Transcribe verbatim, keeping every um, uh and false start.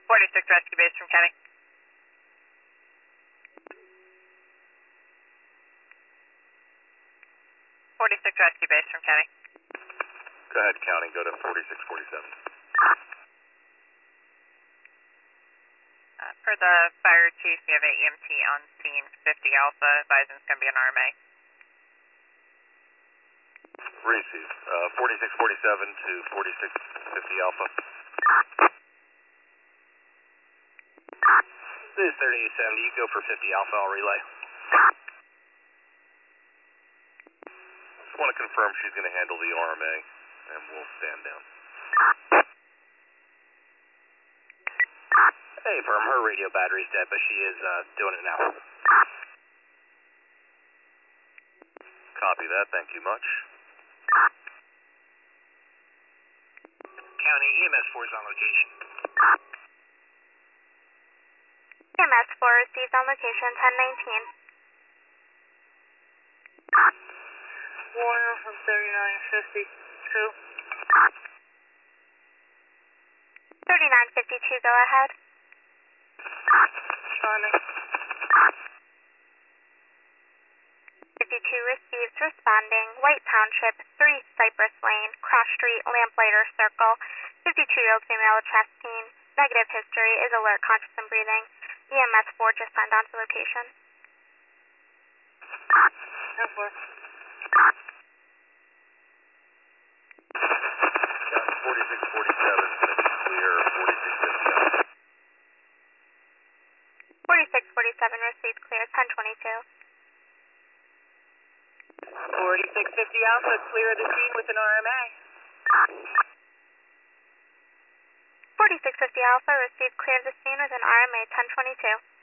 forty-six Rescue Base from County. forty-six Rescue Base from County. Go ahead, County. Go to forty-six forty-seven. Uh, per the fire chief, we have a E M T on scene, fifty Alpha, advising it's going to be an R M A. Receive. Uh, forty-six forty-seven to forty-six fifty Alpha. This is thirty-eight seventy. You go for fifty Alpha. I'll relay. Just want to confirm she's going to handle the R M A, and we'll stand down. Hey, firm. Her radio battery's dead, but she is uh, doing it now. Copy that. Thank you much. County E M S four is on location. E M S four received on location ten nineteen. Warner from thirty-nine fifty-two. thirty-nine fifty-two, go ahead. Shining. fifty-two receives responding, White Township, three Cypress Lane, Cross Street, Lamplighter Circle, fifty-two-year-old female chest scene, negative history, is alert, conscious and breathing. E M S four just signed on to location. ten four. forty-six forty-seven is going to be clear. forty-six fifty Alpha. forty-six forty-seven received clear, ten twenty-two. forty-six fifty Alpha, clear the scene with an R M A. forty-six fifty Alpha received clear of the scene with an R M A ten twenty-two.